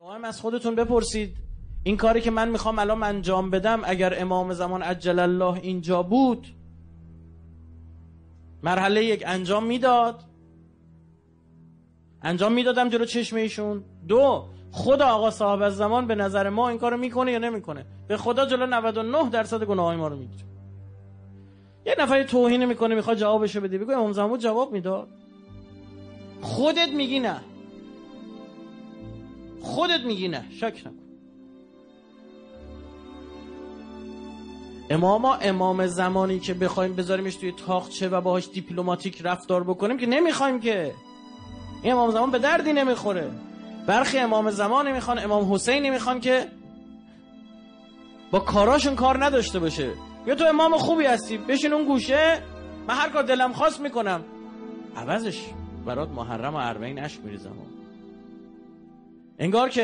هم از خودتون بپرسید این کاری که من میخوام الان انجام بدم اگر امام زمان عجل الله اینجا بود مرحله 1 انجام میدادم جلو چشم ایشون. 2 خود آقا صاحب الزمان به نظر ما این کارو میکنه یا نمیکنه؟ به خدا جلو 99% گناهای ما رو میگیره. یه نفر توهین میکنه میخواد جوابشو بده، بگو امام زمان جواب میداد؟ خودت میگی نه، شک نکن. امام زمانی که بخوایم بذاریمش توی تاقچه و باهاش دیپلماتیک رفتار بکنیم که نمیخوایم، که این امام زمان به دردی نمیخوره. برخی امام زمان میخوان، امام حسین میخوان که با کاراشون کار نداشته باشه. یا تو امام خوبی هستی بشین اون گوشه، من هر کار دلم خواست میکنم، عوضش برات محرم و 40 اشک میریزم. انگار که